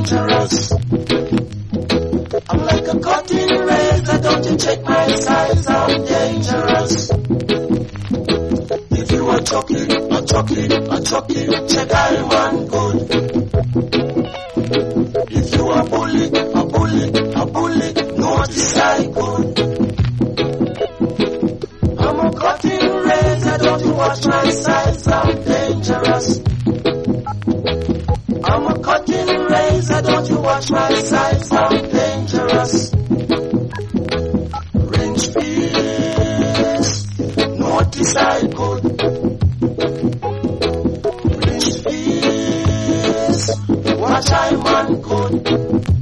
dangerous. I'm like a cutting razor, don't you check my size, I'm dangerous. If you are chucky, check I'm on good. If you are bully, notice I good. I'm a cutting razor, don't you watch my size, I'm dangerous. I'm a cutting razor, don't you watch my size, I'm dangerous. Range fees, notice I good. Range fees, watch I man good.